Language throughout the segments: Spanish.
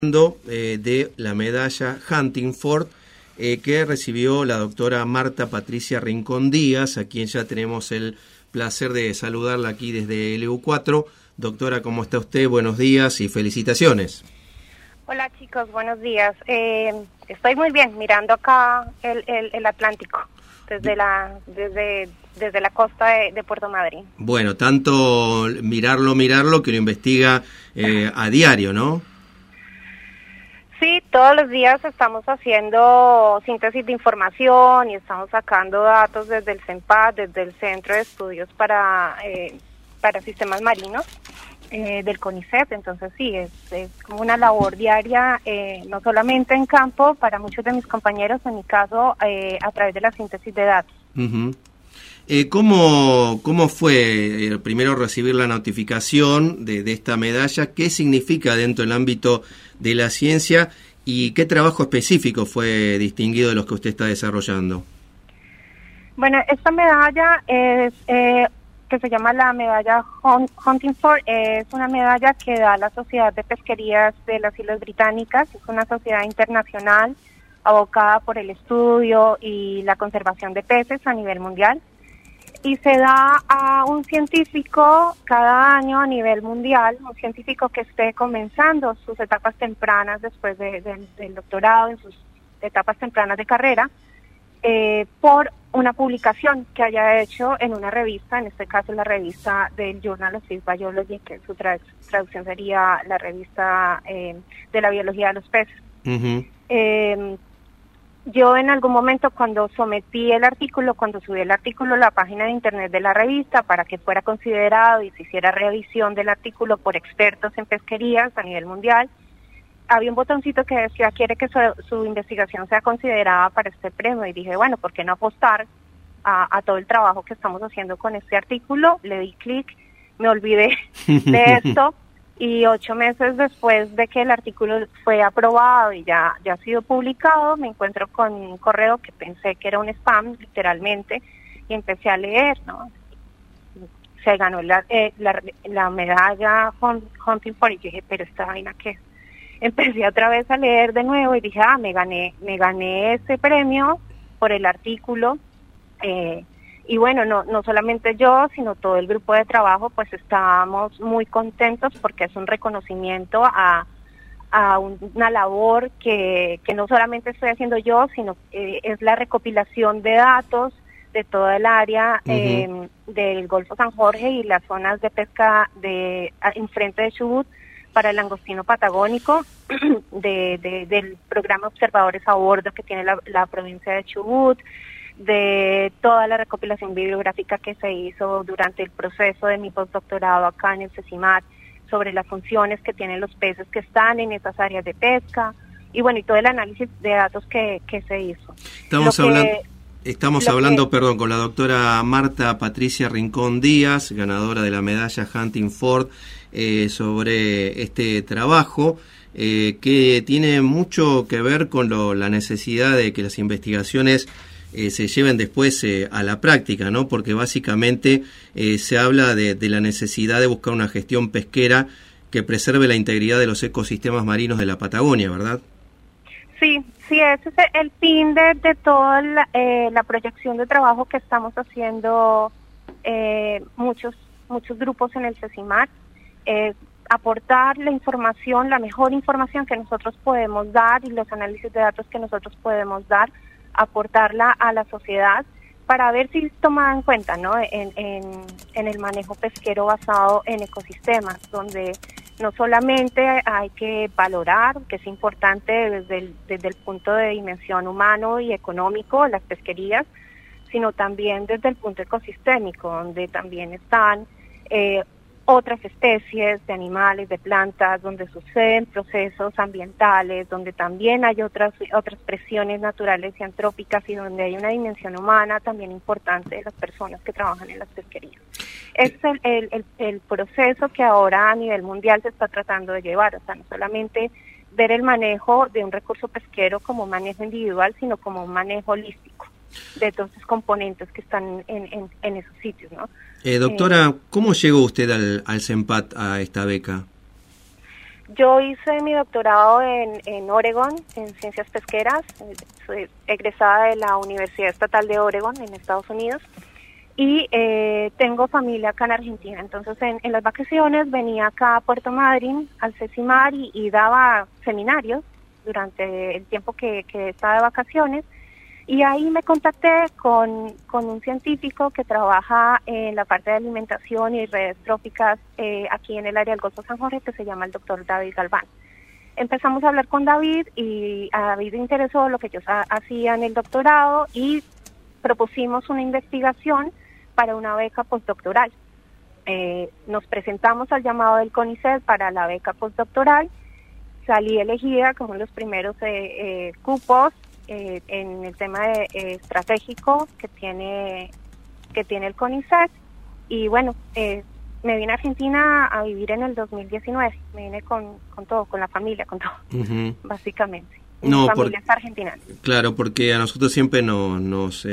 De la medalla Huntingford que recibió la doctora Marta Patricia Rincón Díaz, a quien ya tenemos el placer de saludarla aquí desde LU4. Doctora, ¿cómo está usted? Buenos días y felicitaciones. Hola chicos, buenos días. Estoy muy bien, mirando acá el Atlántico, desde la costa de Puerto Madryn. Bueno, tanto mirarlo que lo investiga a diario, ¿no? Sí, todos los días estamos haciendo síntesis de información y estamos sacando datos desde el CENPAD, desde el Centro de Estudios para Sistemas Marinos del CONICET. Entonces sí, es como una labor diaria, no solamente en campo, para muchos de mis compañeros, en mi caso, a través de la síntesis de datos. Uh-huh. ¿Cómo fue primero recibir la notificación de esta medalla? ¿Qué significa dentro del ámbito de la ciencia y qué trabajo específico fue distinguido de los que usted está desarrollando? Bueno, esta medalla es que se llama la medalla Huntingford, es una medalla que da la Sociedad de Pesquerías de las Islas Británicas. Es una sociedad internacional abocada por el estudio y la conservación de peces a nivel mundial. Y se da a un científico cada año a nivel mundial, un científico que esté comenzando sus etapas tempranas después del doctorado, en sus etapas tempranas de carrera, por una publicación que haya hecho en una revista, en este caso la revista del Journal of Fish Biology, que su traducción sería la revista de la biología de los peces. Uh-huh. Yo en algún momento cuando subí el artículo a la página de internet de la revista para que fuera considerado y se hiciera revisión del artículo por expertos en pesquerías a nivel mundial, había un botoncito que decía quiere que su investigación sea considerada para este premio, y dije, bueno, ¿por qué no apostar a todo el trabajo que estamos haciendo con este artículo? Le di clic, me olvidé de esto. Y 8 meses después de que el artículo fue aprobado y ya ha sido publicado, me encuentro con un correo que pensé que era un spam, literalmente, y empecé a leer, ¿no? Se ganó la medalla Huntingford, y dije, pero esta vaina, ¿qué es? Empecé otra vez a leer de nuevo y dije, me gané ese premio por el artículo. Y bueno, no solamente yo, sino todo el grupo de trabajo, pues estábamos muy contentos porque es un reconocimiento a una labor que no solamente estoy haciendo yo, sino es la recopilación de datos de toda el área uh-huh. Del Golfo San Jorge y las zonas de pesca enfrente de Chubut para el langostino patagónico del programa Observadores a Bordo que tiene la provincia de Chubut, de toda la recopilación bibliográfica que se hizo durante el proceso de mi postdoctorado acá en el CECIMAT sobre las funciones que tienen los peces que están en esas áreas de pesca, y bueno, y todo el análisis de datos que se hizo. Estamos hablando con la doctora Marta Patricia Rincón Díaz, ganadora de la medalla Huntingford, sobre este trabajo que tiene mucho que ver con la necesidad de que las investigaciones se lleven después a la práctica, ¿no? Porque básicamente se habla de la necesidad de buscar una gestión pesquera que preserve la integridad de los ecosistemas marinos de la Patagonia, ¿verdad? Sí, ese es el fin de toda la proyección de trabajo que estamos haciendo muchos grupos en el CECIMAT, aportar la información, la mejor información que nosotros podemos dar y los análisis de datos que nosotros podemos dar, aportarla a la sociedad para ver si es tomada en cuenta, ¿no? En el manejo pesquero basado en ecosistemas, donde no solamente hay que valorar, que es importante desde el punto de dimensión humano y económico, las pesquerías, sino también desde el punto ecosistémico, donde también están otras especies de animales, de plantas, donde suceden procesos ambientales, donde también hay otras presiones naturales y antrópicas, y donde hay una dimensión humana también importante de las personas que trabajan en las pesquerías. Es el proceso que ahora a nivel mundial se está tratando de llevar, o sea, no solamente ver el manejo de un recurso pesquero como un manejo individual, sino como un manejo holístico de todos los componentes que están en esos sitios, ¿no? Doctora, ¿cómo llegó usted al CENPAD a esta beca? Yo hice mi doctorado en Oregon, en ciencias pesqueras. Soy egresada de la Universidad Estatal de Oregon, en Estados Unidos. Y tengo familia acá en Argentina. Entonces, en las vacaciones venía acá a Puerto Madryn, al CECIMAR, y daba seminarios durante el tiempo que estaba de vacaciones. Y ahí me contacté con un científico que trabaja en la parte de alimentación y redes tróficas aquí en el área del Golfo San Jorge, que se llama el doctor David Galván. Empezamos a hablar con David y a David le interesó lo que yo hacía en el doctorado y propusimos una investigación para una beca postdoctoral. Nos presentamos al llamado del CONICET para la beca postdoctoral. Salí elegida como los primeros cupos en el tema estratégico que tiene el CONICET. Y bueno, me vine a Argentina a vivir en el 2019. Me vine con todo, con la familia, con todo, básicamente. Mi familia es argentina. Claro, porque a nosotros siempre nos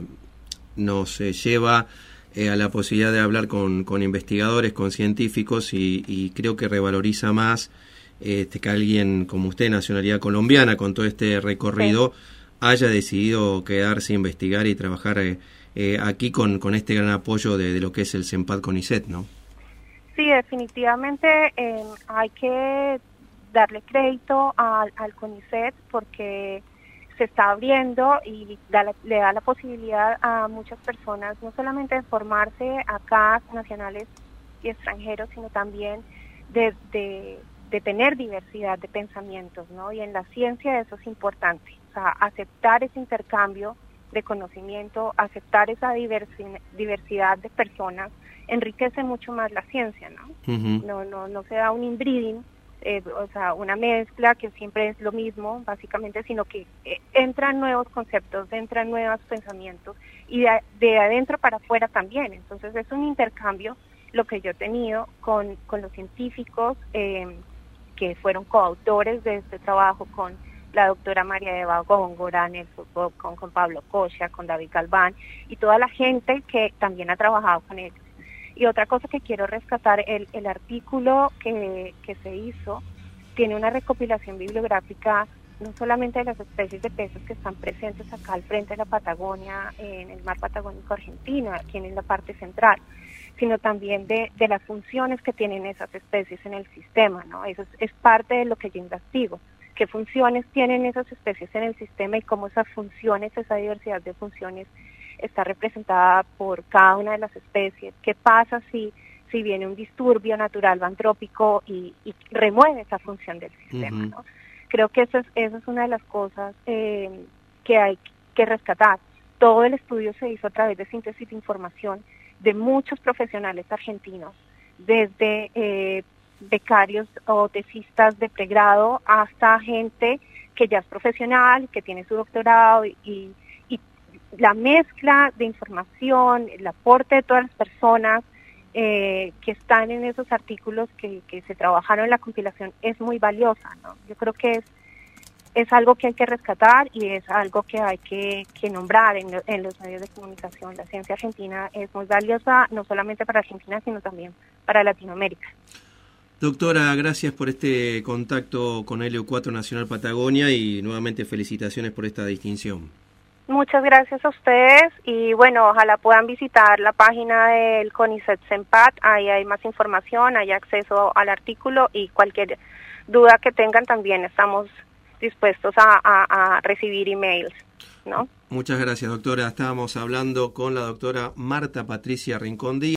lleva a la posibilidad de hablar con investigadores, con científicos, y creo que revaloriza más que alguien como usted, nacionalidad colombiana, con todo este recorrido, haya decidido quedarse, investigar y trabajar aquí con este gran apoyo de lo que es el CENPAD CONICET, ¿no? Sí, definitivamente hay que darle crédito al CONICET porque se está abriendo y le da la posibilidad a muchas personas no solamente de formarse acá, nacionales y extranjeros, sino también de tener diversidad de pensamientos, ¿no? Y en la ciencia eso es importante, o sea, aceptar ese intercambio de conocimiento, aceptar esa diversidad de personas, enriquece mucho más la ciencia, ¿no? No se da un inbreeding, o sea, una mezcla que siempre es lo mismo, básicamente, sino que entran nuevos conceptos, entran nuevos pensamientos, y de adentro para afuera también. Entonces es un intercambio lo que yo he tenido con los científicos que fueron coautores de este trabajo, con la doctora María Eva Góngora, Nelson Bob, con Pablo Cocha, con David Galván, y toda la gente que también ha trabajado con ellos. Y otra cosa que quiero rescatar, el artículo que se hizo tiene una recopilación bibliográfica no solamente de las especies de peces que están presentes acá al frente de la Patagonia, en el mar Patagónico argentino, aquí en la parte central, sino también de las funciones que tienen esas especies en el sistema, ¿no? Eso es parte de lo que yo investigo, qué funciones tienen esas especies en el sistema y cómo esas funciones, esa diversidad de funciones está representada por cada una de las especies. ¿Qué pasa si viene un disturbio natural o antrópico y remueve esa función del sistema, ¿no? Creo que esa es una de las cosas que hay que rescatar. Todo el estudio se hizo a través de síntesis de información de muchos profesionales argentinos, desde becarios o tesistas de pregrado hasta gente que ya es profesional, que tiene su doctorado, y la mezcla de información, el aporte de todas las personas que están en esos artículos que se trabajaron en la compilación es muy valiosa, ¿no? Yo creo que es algo que hay que rescatar y es algo que hay que nombrar en los medios de comunicación. La ciencia argentina es muy valiosa, no solamente para Argentina, sino también para Latinoamérica. Doctora, gracias por este contacto con Helio 4 Nacional Patagonia y nuevamente felicitaciones por esta distinción. Muchas gracias a ustedes y bueno, ojalá puedan visitar la página del CONICET CENPAD, ahí hay más información, hay acceso al artículo y cualquier duda que tengan también estamos dispuestos a recibir emails, ¿no? Muchas gracias, doctora. Estábamos hablando con la doctora Marta Patricia Rincón Díaz.